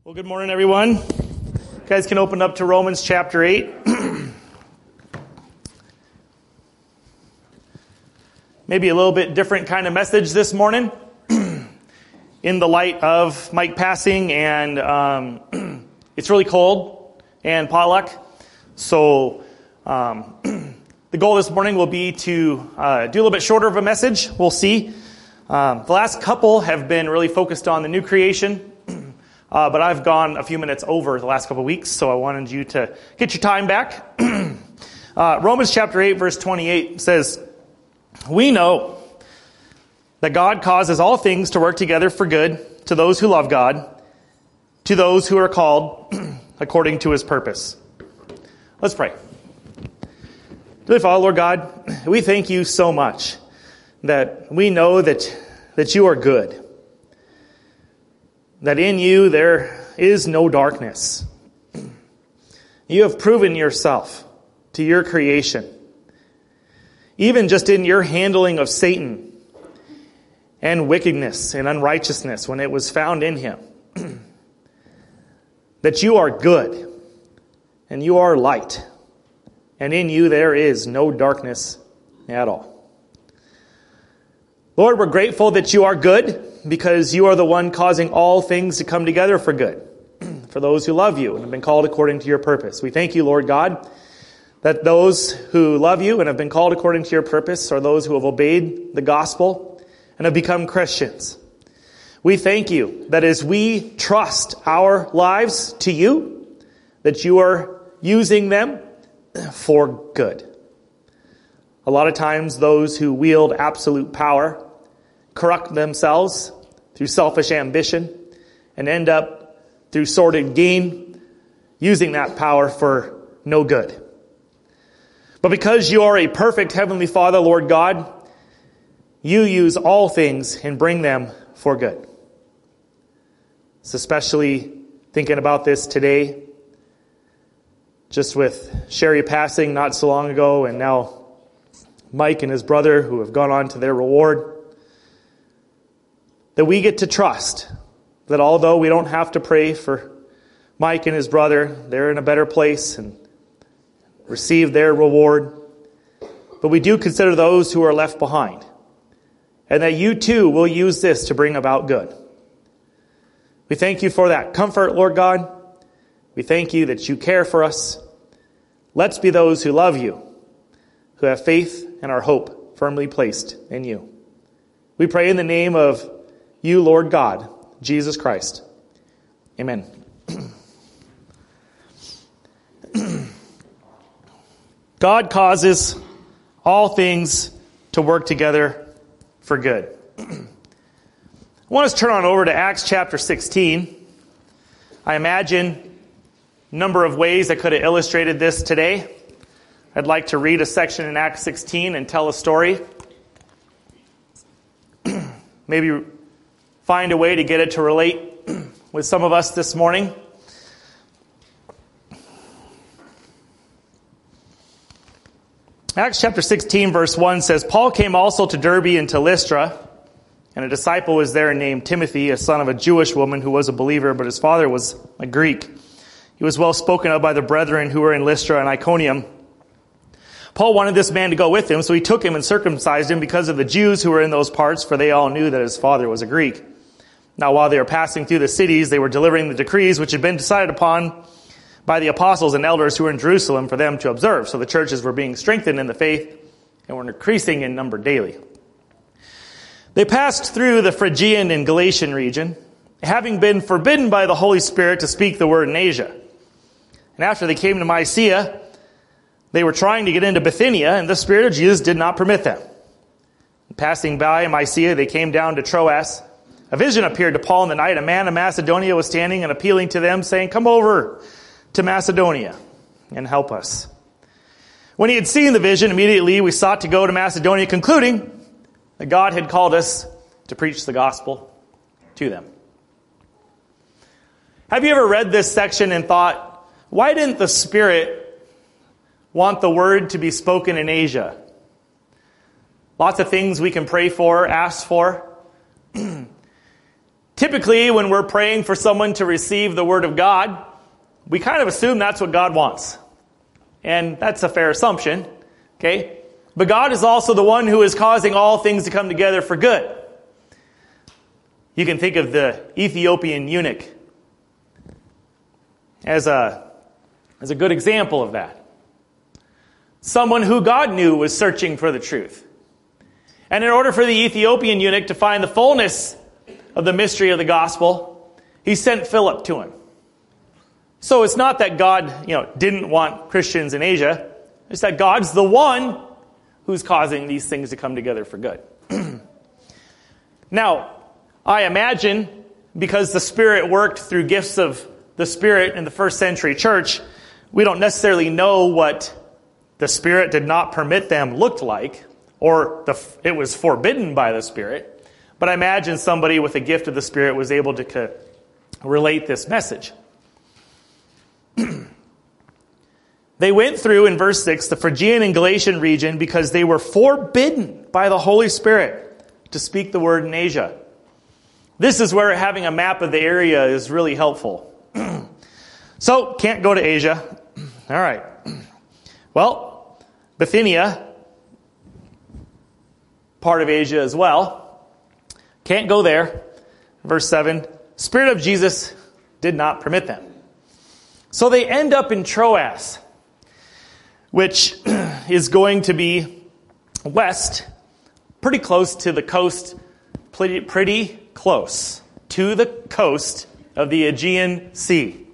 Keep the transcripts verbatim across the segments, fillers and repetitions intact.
Well, good morning, everyone. You guys can open up to Romans chapter eight. Maybe a little bit different kind of message this morning in the light of Mike passing, and um, it's really cold and potluck. So um, the goal this morning will be to uh, do a little bit shorter of a message. We'll see. Um, the last couple have been really focused on the new creation. Uh, but I've gone a few minutes over the last couple of weeks, so I wanted you to get your time back. uh, Romans chapter eight, verse twenty-eight says, "We know that God causes all things to work together for good to those who love God, to those who are called according to his purpose." Let's pray. Dear Father, Lord God, we thank you so much that we know that, that you are good. That in you there is no darkness. You have proven yourself to your creation. Even just in your handling of Satan and wickedness and unrighteousness when it was found in him. That you are good and you are light. And in you there is no darkness at all. Lord, we're grateful that you are good because you are the one causing all things to come together for good, for those who love you and have been called according to your purpose. We thank you, Lord God, that those who love you and have been called according to your purpose are those who have obeyed the gospel and have become Christians. We thank you that as we trust our lives to you, that you are using them for good. A lot of times those who wield absolute power corrupt themselves through selfish ambition and end up through sordid gain using that power for no good. But because you are a perfect Heavenly Father, Lord God, you use all things and bring them for good. It's especially thinking about this today, just with Sherry passing not so long ago, and now Mike and his brother who have gone on to their reward, that we get to trust that although we don't have to pray for Mike and his brother, they're in a better place and receive their reward, but we do consider those who are left behind, and that you too will use this to bring about good. We thank you for that comfort, Lord God. We thank you that you care for us. Let's be those who love you, who have faith and our hope firmly placed in you. We pray in the name of you, Lord God, Jesus Christ. Amen. God causes all things to work together for good. I want us to turn on over to Acts chapter sixteen. I imagine a number of ways I could have illustrated this today. I'd like to read a section in Acts sixteen and tell a story. Maybe find a way to get it to relate with some of us this morning. Acts chapter sixteen verse one says, "Paul came also to Derbe and to Lystra, and a disciple was there named Timothy, a son of a Jewish woman who was a believer, but his father was a Greek. He was well spoken of by the brethren who were in Lystra and Iconium. Paul wanted this man to go with him, so he took him and circumcised him because of the Jews who were in those parts, for they all knew that his father was a Greek. Now while they were passing through the cities, they were delivering the decrees which had been decided upon by the apostles and elders who were in Jerusalem for them to observe. So the churches were being strengthened in the faith and were increasing in number daily. They passed through the Phrygian and Galatian region, having been forbidden by the Holy Spirit to speak the word in Asia. And after they came to Mysia, they were trying to get into Bithynia, and the Spirit of Jesus did not permit them. Passing by Mysia, they came down to Troas. A vision appeared to Paul in the night. A man of Macedonia was standing and appealing to them, saying, 'Come over to Macedonia and help us.' When he had seen the vision, immediately we sought to go to Macedonia, concluding that God had called us to preach the gospel to them." Have you ever read this section and thought, why didn't the Spirit want the word to be spoken in Asia? Lots of things we can pray for, ask for. Typically, when we're praying for someone to receive the Word of God, we kind of assume that's what God wants. And that's a fair assumption, okay? But God is also the one who is causing all things to come together for good. You can think of the Ethiopian eunuch as a, as a good example of that. Someone who God knew was searching for the truth. And in order for the Ethiopian eunuch to find the fullness of the mystery of the gospel, he sent Philip to him. So it's not that God, you know, didn't want Christians in Asia. It's that God's the one who's causing these things to come together for good. Now, I imagine because the Spirit worked through gifts of the Spirit in the first century church, we don't necessarily know what the Spirit did not permit them looked like, or the, it was forbidden by the Spirit. But I imagine somebody with a gift of the Spirit was able to co- relate this message. They went through, in verse six, the Phrygian and Galatian region because they were forbidden by the Holy Spirit to speak the word in Asia. This is where having a map of the area is really helpful. So, can't go to Asia. All right. Well, Bithynia, part of Asia as well. Can't go there. Verse seven, Spirit of Jesus did not permit them. So they end up in Troas, which is going to be west, pretty close to the coast, pretty, pretty close to the coast of the Aegean Sea.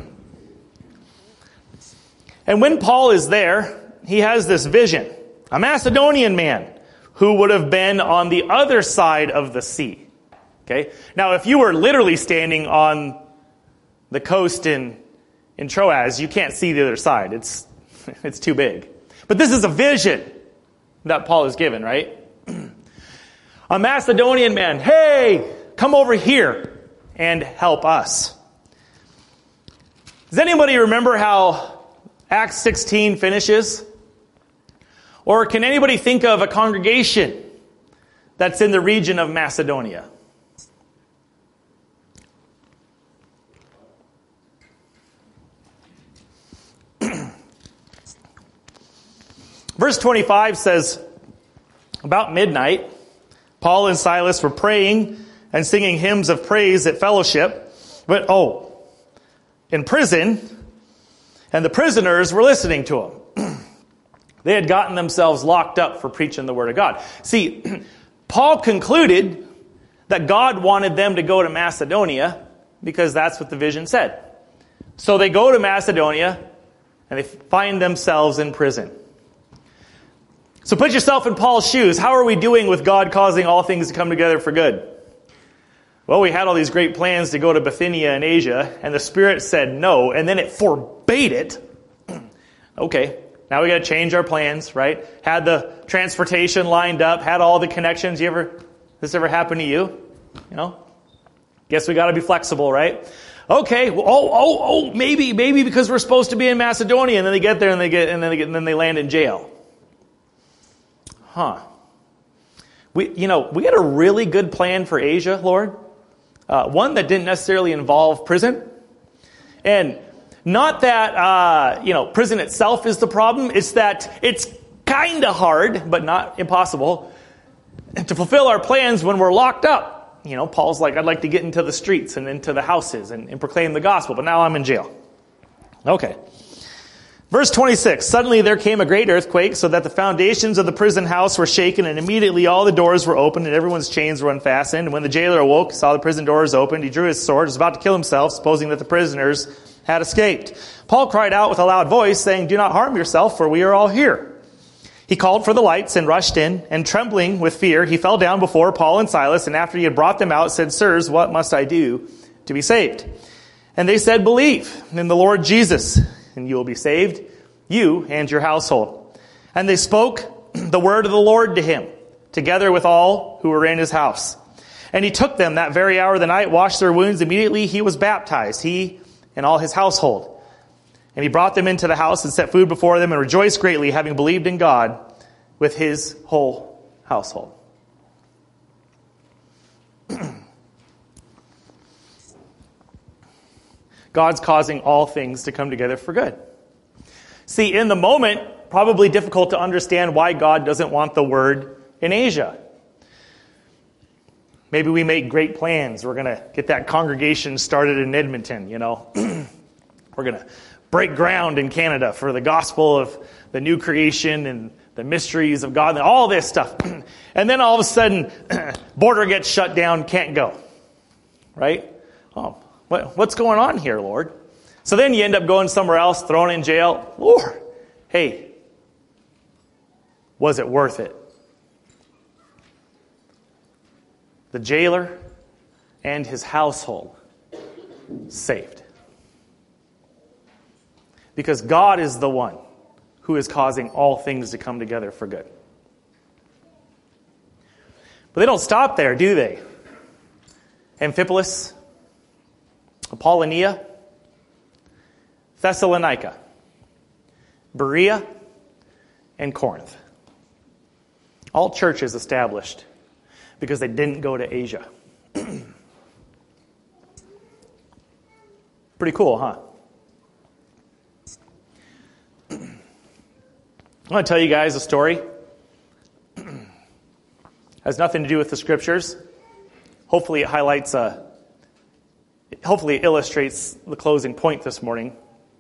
And when Paul is there, he has this vision. A Macedonian man who would have been on the other side of the sea. Okay? Now, if you were literally standing on the coast in, in Troas, you can't see the other side. It's, it's too big. But this is a vision that Paul is given, right? A Macedonian man, hey, come over here and help us. Does anybody remember how Acts sixteen finishes? Or can anybody think of a congregation that's in the region of Macedonia? Verse twenty-five says, about midnight, Paul and Silas were praying and singing hymns of praise at fellowship. But, oh, in prison, and the prisoners were listening to them. They had gotten themselves locked up for preaching the word of God. See, Paul concluded that God wanted them to go to Macedonia because that's what the vision said. So they go to Macedonia and they find themselves in prison. So put yourself in Paul's shoes. How are we doing with God causing all things to come together for good? Well, we had all these great plans to go to Bithynia in Asia, and the Spirit said no, and then it forbade it. Okay, now we got to change our plans, right? Had the transportation lined up, had all the connections. You ever, this ever happened to you? You know? Guess we got to be flexible, right? Okay, well, oh, oh, oh, maybe, maybe because we're supposed to be in Macedonia, and then they get there and they get, and then they get, and then they land in jail. Huh. We, you know, we got a really good plan for Asia, Lord. Uh, one that didn't necessarily involve prison. And not that, uh, you know, prison itself is the problem. It's that it's kind of hard, but not impossible, to fulfill our plans when we're locked up. You know, Paul's like, I'd like to get into the streets and into the houses and, and proclaim the gospel, but now I'm in jail. Okay. Verse twenty-six, suddenly there came a great earthquake so that the foundations of the prison house were shaken, and immediately all the doors were opened and everyone's chains were unfastened. And when the jailer awoke, saw the prison doors opened, he drew his sword, was about to kill himself, supposing that the prisoners had escaped. Paul cried out with a loud voice, saying, do not harm yourself, for we are all here. He called for the lights and rushed in, and trembling with fear, he fell down before Paul and Silas, and after he had brought them out, said, sirs, what must I do to be saved? And they said, believe in the Lord Jesus, and you will be saved, you and your household. And they spoke the word of the Lord to him, together with all who were in his house. And he took them that very hour of the night, washed their wounds. Immediately he was baptized, he and all his household. And he brought them into the house and set food before them and rejoiced greatly, having believed in God with his whole household. God's causing all things to come together for good. See, in the moment, probably difficult to understand why God doesn't want the word in Asia. Maybe we make great plans. We're going to get that congregation started in Edmonton, you know. We're going to break ground in Canada for the gospel of the new creation and the mysteries of God and all this stuff. And then all of a sudden, border gets shut down, can't go. Right? Oh, what, what's going on here, Lord? So then you end up going somewhere else, thrown in jail. Lord, hey, was it worth it? The jailer and his household saved. Because God is the one who is causing all things to come together for good. But they don't stop there, do they? Amphipolis, Apollonia, Thessalonica, Berea, and Corinth. All churches established because they didn't go to Asia. Pretty cool, huh? I want to tell you guys a story. Has nothing to do with the scriptures. Hopefully it highlights a, hopefully it illustrates the closing point this morning.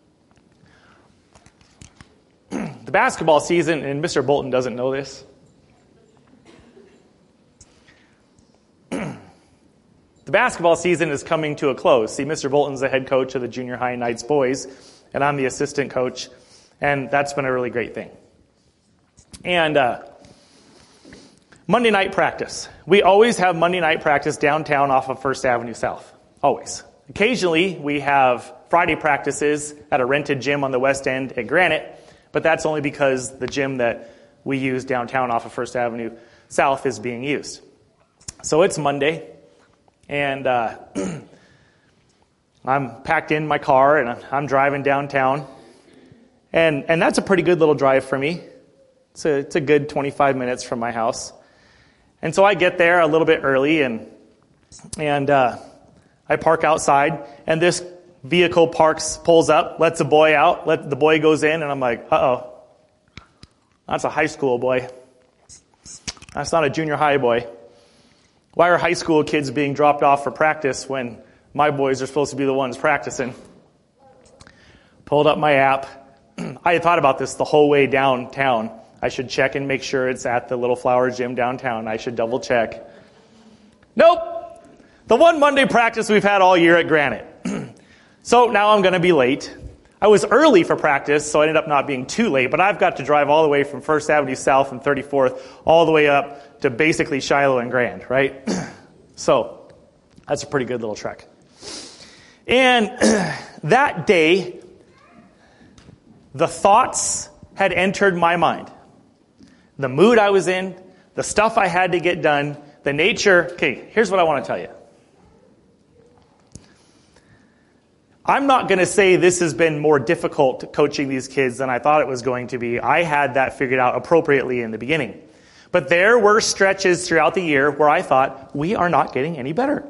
The basketball season, and Mister Bolton doesn't know this. The basketball season is coming to a close. See, Mister Bolton's the head coach of the junior high Knights boys, and I'm the assistant coach, and that's been a really great thing. And uh, Monday night practice. We always have Monday night practice downtown off of First Avenue South. Always. Occasionally, we have Friday practices at a rented gym on the west end at Granite, but that's only because the gym that we use downtown off of First Avenue South is being used. So it's Monday, and uh, I'm packed in my car, and I'm driving downtown, and and that's a pretty good little drive for me. It's a, it's a good twenty-five minutes from my house. And so I get there a little bit early, and and uh, I park outside, and this vehicle parks, pulls up, lets a boy out, let the boy goes in, and I'm like, uh-oh, that's a high school boy. That's not a junior high boy. Why are high school kids being dropped off for practice when my boys are supposed to be the ones practicing? Pulled up my app. I had thought about this the whole way downtown. I should check and make sure it's at the Little Flower Gym downtown. I should double check. Nope. The one Monday practice we've had all year at Granite. So now I'm going to be late. I was early for practice, so I ended up not being too late, but I've got to drive all the way from First Avenue South and thirty-fourth all the way up to basically Shiloh and Grand, right? So that's a pretty good little trek. And that day, the thoughts had entered my mind. The mood I was in, the stuff I had to get done, the nature. Okay, here's what I want to tell you. I'm not going to say this has been more difficult coaching these kids than I thought it was going to be. I had that figured out appropriately in the beginning. But there were stretches throughout the year where I thought, we are not getting any better.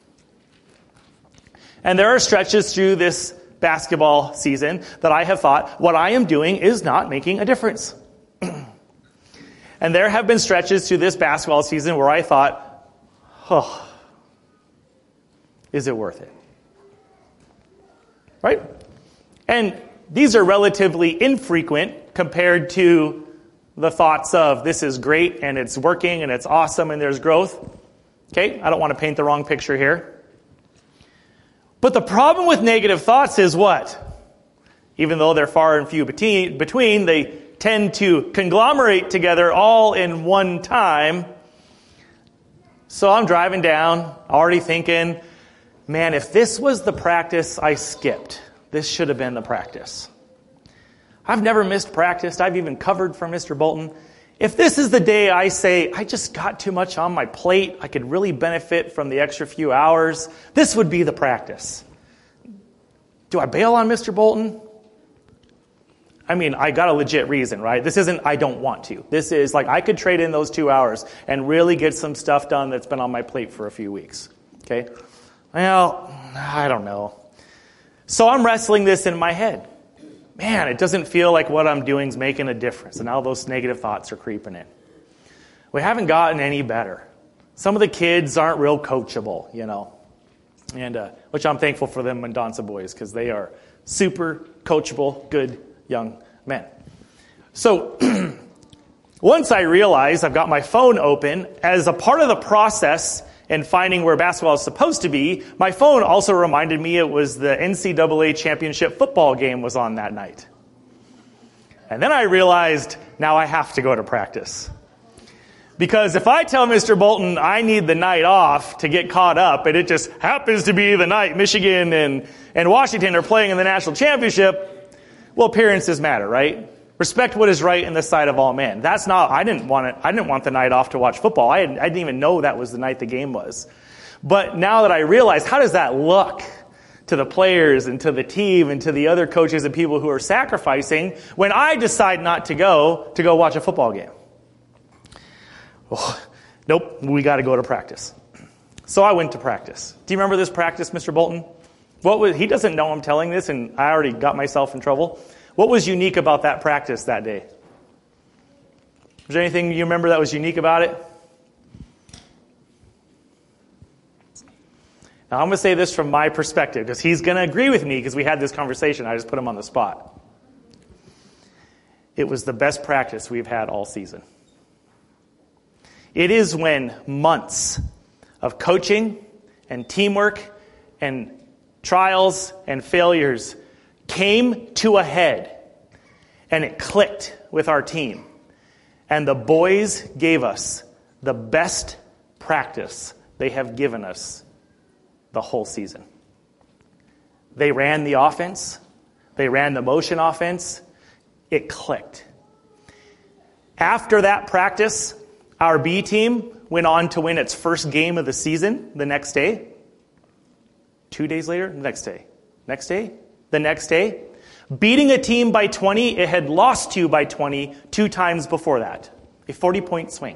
And there are stretches through this basketball season that I have thought, what I am doing is not making a difference. And there have been stretches through this basketball season where I thought, oh, is it worth it? Right? And these are relatively infrequent compared to the thoughts of this is great and it's working and it's awesome and there's growth. Okay? I don't want to paint the wrong picture here. But the problem with negative thoughts is what? Even though they're far and few between, they tend to conglomerate together all in one time. So I'm driving down, already thinking, man, if this was the practice I skipped, this should have been the practice. I've never missed practice. I've even covered for Mister Bolton. If this is the day I say, I just got too much on my plate, I could really benefit from the extra few hours, this would be the practice. Do I bail on Mister Bolton? I mean, I got a legit reason, right? This isn't I don't want to. This is like I could trade in those two hours and really get some stuff done that's been on my plate for a few weeks. Okay? Well, I don't know. So I'm wrestling this in my head. Man, it doesn't feel like what I'm doing is making a difference. And now those negative thoughts are creeping in. We haven't gotten any better. Some of the kids aren't real coachable, you know. And uh, which I'm thankful for them Mendonça boys, because they are super coachable, good young men. So once I realized I've got my phone open, as a part of the process in finding where basketball is supposed to be, my phone also reminded me it was the N C double A championship football game was on that night. And then I realized now I have to go to practice. Because if I tell Mister Bolton I need the night off to get caught up, and it just happens to be the night Michigan and, and Washington are playing in the national championship, well, appearances matter, right? Respect what is right in the sight of all men. That's not, I didn't want it, I didn't want the night off to watch football. I, had, I didn't even know that was the night the game was. But now that I realize, how does that look to the players and to the team and to the other coaches and people who are sacrificing when I decide not to go to go watch a football game? Oh, nope, we got to go to practice. So I went to practice. Do you remember this practice, Mister Bolton? What was, he doesn't know I'm telling this, and I already got myself in trouble. What was unique about that practice that day? Was there anything you remember that was unique about it? Now, I'm going to say this from my perspective, because he's going to agree with me, because we had this conversation. I just put him on the spot. It was the best practice we've had all season. It is when months of coaching and teamwork and trials and failures came to a head, and it clicked with our team. And the boys gave us the best practice they have given us the whole season. They ran the offense. They ran the motion offense. It clicked. After that practice, our B team went on to win its first game of the season the next day. Two days later, the next day. Next day, the next day. Beating a team by twenty it had lost to by twenty two times before that. A forty-point swing.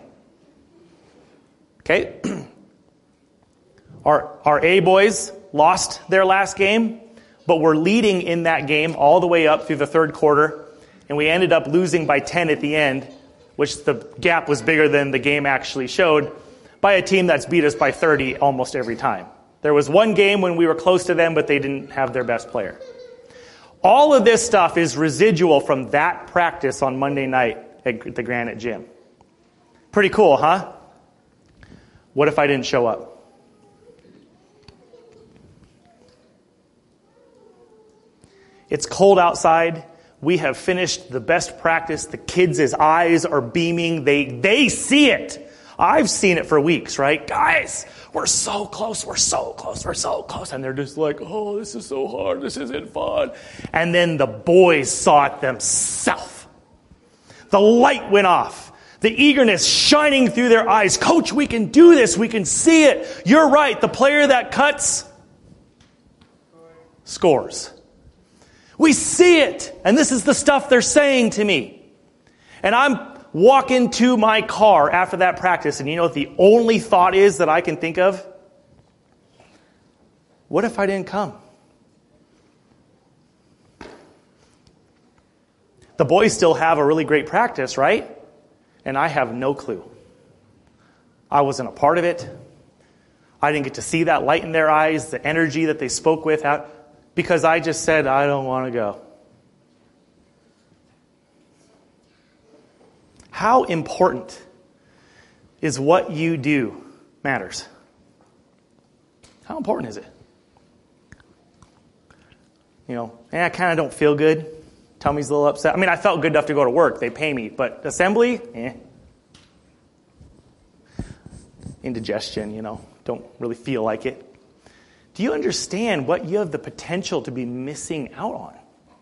Okay? Our, our A boys lost their last game, but were leading in that game all the way up through the third quarter, and we ended up losing by ten at the end, which the gap was bigger than the game actually showed, by a team that's beat us by thirty almost every time. There was one game when we were close to them, but they didn't have their best player. All of this stuff is residual from that practice on Monday night at the Granite Gym. Pretty cool, huh? What if I didn't show up? It's cold outside. We have finished the best practice. The kids' eyes are beaming. They, they see it. I've seen it for weeks, right? Guys, we're so close. We're so close. We're so close. And they're just like, oh, this is so hard. This isn't fun. And then the boys saw it themselves. The light went off. The eagerness shining through their eyes. Coach, we can do this. We can see it. You're right. The player that cuts scores. We see it. And this is the stuff they're saying to me. And I'm walking to my car after that practice, and you know what the only thought is that I can think of? What if I didn't come? The boys still have a really great practice, right? And I have no clue. I wasn't a part of it. I didn't get to see that light in their eyes, the energy that they spoke with, because I just said, I don't want to go. How important is what you do matters? How important is it? You know, eh, I kind of don't feel good. Tummy's a little upset. I mean, I felt good enough to go to work. They pay me. But assembly, eh. Indigestion, you know, don't really feel like it. Do you understand what you have the potential to be missing out on?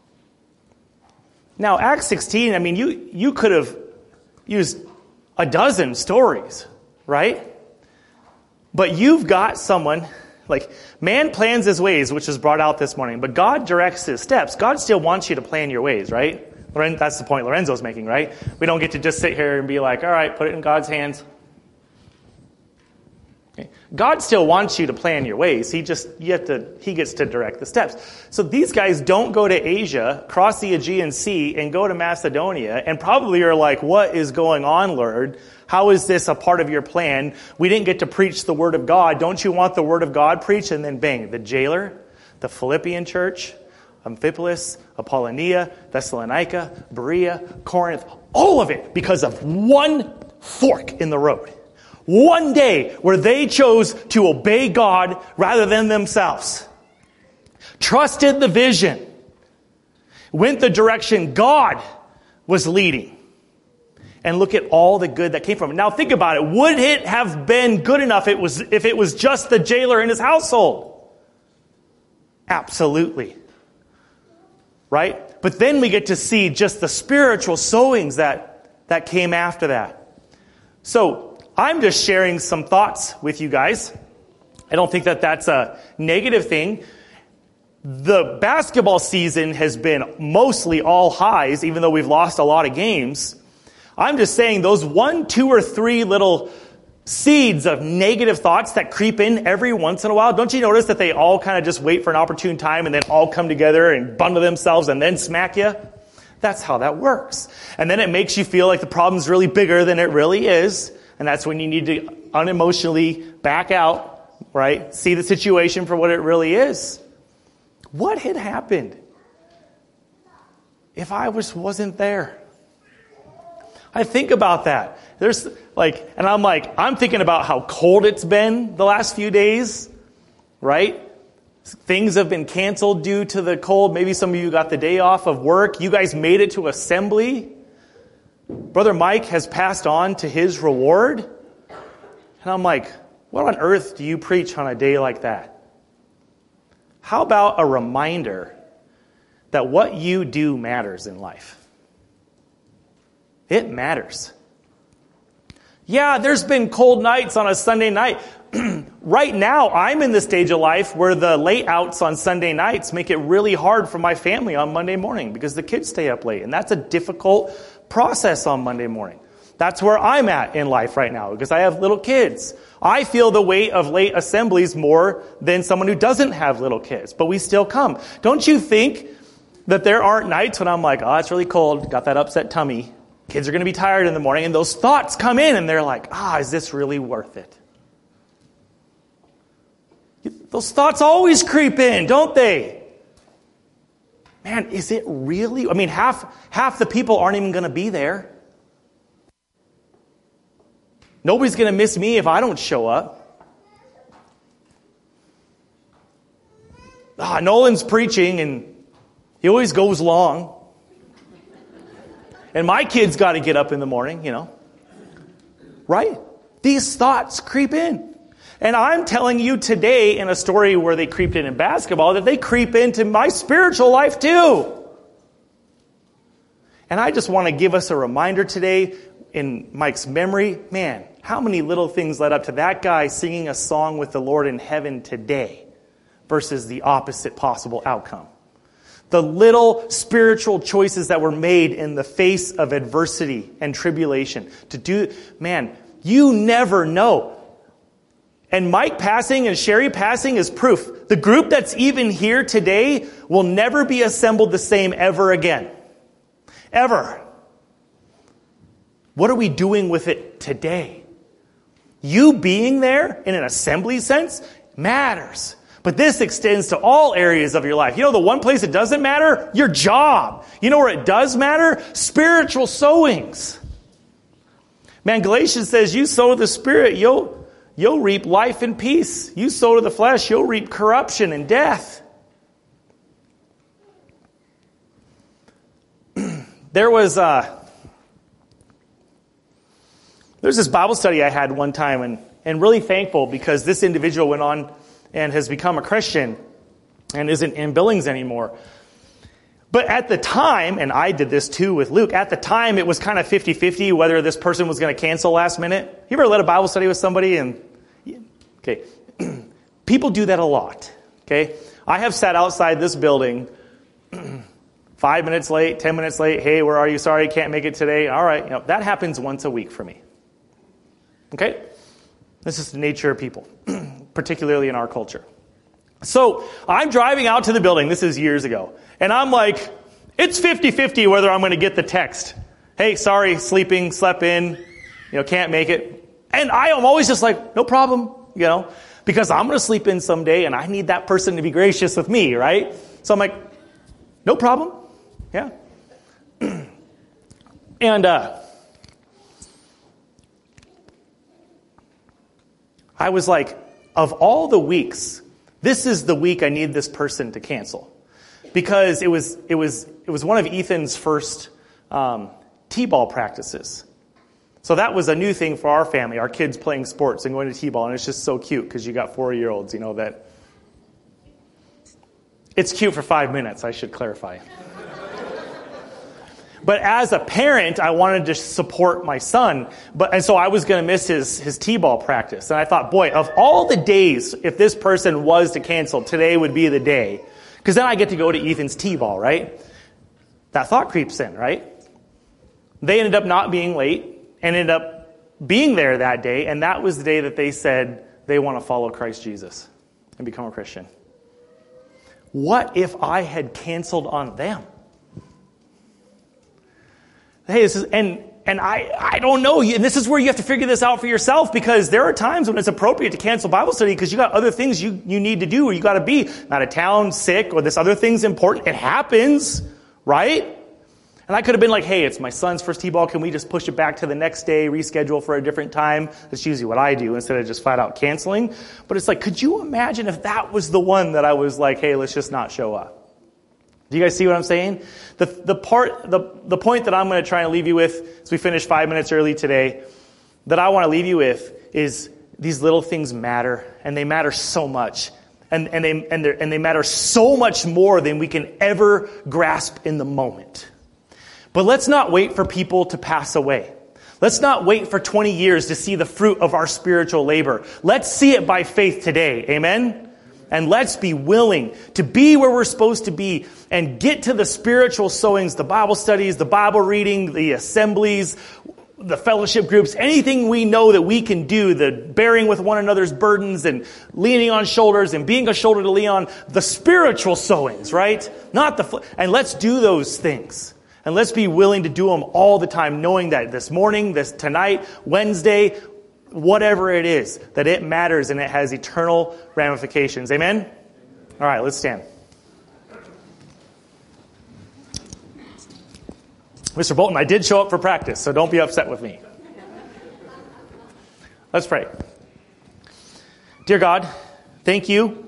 Now, Acts sixteen, I mean, you, you could have used a dozen stories, right? But you've got someone, like, man plans his ways, which is brought out this morning, but God directs his steps. God still wants you to plan your ways, right? That's the point Lorenzo's making, right? We don't get to just sit here and be like, all right, put it in God's hands. Okay. God still wants you to plan your ways. He just, you have to, he gets to direct the steps. So these guys don't go to Asia, cross the Aegean Sea, and go to Macedonia, and probably are like, what is going on, Lord? How is this a part of your plan? We didn't get to preach the word of God. Don't you want the word of God preached? And then bang, the jailer, the Philippian church, Amphipolis, Apollonia, Thessalonica, Berea, Corinth, all of it because of one fork in the road. One day where they chose to obey God rather than themselves. Trusted the vision. Went the direction God was leading. And look at all the good that came from it. Now think about it. Would it have been good enough it was, if it was just the jailer and his household? Absolutely. Right? But then we get to see just the spiritual sowings that, that came after that. So, I'm just sharing some thoughts with you guys. I don't think that that's a negative thing. The basketball season has been mostly all highs, even though we've lost a lot of games. I'm just saying those one, two, or three little seeds of negative thoughts that creep in every once in a while, don't you notice that they all kind of just wait for an opportune time and then all come together and bundle themselves and then smack you? That's how that works. And then it makes you feel like the problem's really bigger than it really is. And that's when you need to unemotionally back out, right? See the situation for what it really is. What had happened if I was, wasn't there? I think about that. There's like, and I'm like, I'm thinking about how cold it's been the last few days, right? Things have been canceled due to the cold. Maybe some of you got the day off of work. You guys made it to assembly. Brother Mike has passed on to his reward. And I'm like, what on earth do you preach on a day like that? How about a reminder that what you do matters in life? It matters. Yeah, there's been cold nights on a Sunday night. Right now, I'm in the stage of life where the late outs on Sunday nights make it really hard for my family on Monday morning because the kids stay up late. And that's a difficult process on Monday morning. That's where I'm at in life right now because I have little kids. I feel the weight of late assemblies more than someone who doesn't have little kids, but we still come. Don't you think that there aren't nights when I'm like, oh, it's really cold, got that upset tummy, kids are going to be tired in the morning, and those thoughts come in and they're like, ah, is this really worth it? Those thoughts always creep in, don't they? Man, is it really? I mean, half half the people aren't even going to be there. Nobody's going to miss me if I don't show up. Ah, Nolan's preaching, and he always goes long. And my kids got to get up in the morning, you know. Right? These thoughts creep in. And I'm telling you today in a story where they creeped in in basketball that they creep into my spiritual life too. And I just want to give us a reminder today in Mike's memory. Man, how many little things led up to that guy singing a song with the Lord in heaven today versus the opposite possible outcome? The little spiritual choices that were made in the face of adversity and tribulation. To do, man, you never know. And Mike passing and Sherry passing is proof. The group that's even here today will never be assembled the same ever again. Ever. What are we doing with it today? You being there in an assembly sense matters. But this extends to all areas of your life. You know the one place it doesn't matter? Your job. You know where it does matter? Spiritual sowings. Man, Galatians says you sow the Spirit, you'll You'll reap life and peace. You sow to the flesh, you'll reap corruption and death. There was uh, there's this Bible study I had one time, and, and really thankful because this individual went on and has become a Christian and isn't in Billings anymore. But at the time, and I did this too with Luke, at the time it was kind of fifty-fifty whether this person was going to cancel last minute. You ever led a Bible study with somebody and, okay, people do that a lot, okay? I have sat outside this building five minutes late, ten minutes late, hey, where are you? Sorry, can't make it today. All right, you know, that happens once a week for me, okay? This is the nature of people, particularly in our culture. So I'm driving out to the building. This is years ago. And I'm like, it's fifty-fifty whether I'm going to get the text. Hey, sorry, sleeping, slept in, you know, can't make it. And I am always just like, no problem, you know, because I'm going to sleep in someday and I need that person to be gracious with me, right? So I'm like, no problem. Yeah. and uh, I was like, of all the weeks, this is the week I need this person to cancel. Because it was it was it was one of Ethan's first um, t-ball practices. So that was a new thing for our family, our kids playing sports and going to t-ball. And it's just so cute because you got four-year-olds, you know, that it's cute for five minutes, I should clarify. But as a parent, I wanted to support my son. But and so I was going to miss his, his t-ball practice. And I thought, boy, of all the days, if this person was to cancel, today would be the day. Because then I get to go to Ethan's t-ball, right? That thought creeps in, right? They ended up not being late. Ended up being there that day, and that was the day that they said they want to follow Christ Jesus and become a Christian. What if I had canceled on them? Hey, this is, and and I, I don't know, and this is where you have to figure this out for yourself, because there are times when it's appropriate to cancel Bible study because you got other things you, you need to do, or you got to be out of town, sick, or this other thing's important. It happens, right? And I could have been like, hey, it's my son's first t-ball. Can we just push it back to the next day, reschedule for a different time? That's usually what I do instead of just flat out canceling. But it's like, could you imagine if that was the one that I was like, hey, let's just not show up? Do you guys see what I'm saying? The the part, the, the point that I'm going to try and leave you with as we finish five minutes early today, that I want to leave you with is these little things matter, and they matter so much. And, and, they, and, and they matter so much more than we can ever grasp in the moment. But let's not wait for people to pass away. Let's not wait for twenty years to see the fruit of our spiritual labor. Let's see it by faith today. Amen? And let's be willing to be where we're supposed to be and get to the spiritual sowings, the Bible studies, the Bible reading, the assemblies, the fellowship groups, anything we know that we can do, the bearing with one another's burdens and leaning on shoulders and being a shoulder to lean on, the spiritual sowings, right? Not the, fl- and let's do those things. And let's be willing to do them all the time, knowing that this morning, this tonight, Wednesday, whatever it is, that it matters and it has eternal ramifications. Amen? All right, let's stand. Mister Bolton, I did show up for practice, so don't be upset with me. Let's pray. Dear God, thank you.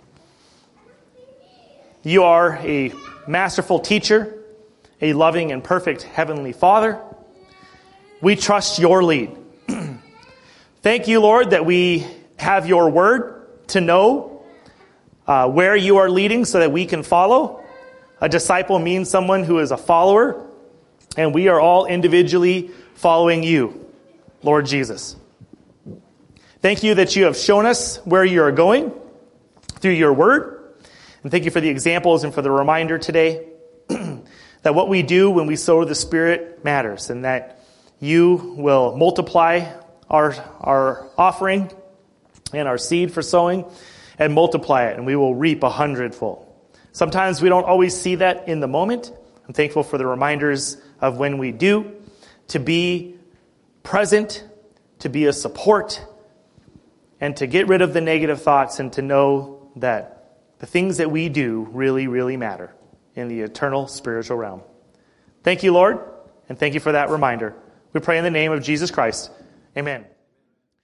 You are a masterful teacher, a loving and perfect Heavenly Father. We trust your lead. Thank you, Lord, that we have your word to know uh, where you are leading so that we can follow. A disciple means someone who is a follower, and we are all individually following you, Lord Jesus. Thank you that you have shown us where you are going through your word. And thank you for the examples and for the reminder today that what we do when we sow the Spirit matters, and that you will multiply our, our offering and our seed for sowing and multiply it, and we will reap a hundredfold. Sometimes we don't always see that in the moment. I'm thankful for the reminders of when we do, to be present, to be a support, and to get rid of the negative thoughts and to know that the things that we do really, really matter in the eternal spiritual realm. Thank you, Lord, and thank you for that reminder. We pray in the name of Jesus Christ. Amen.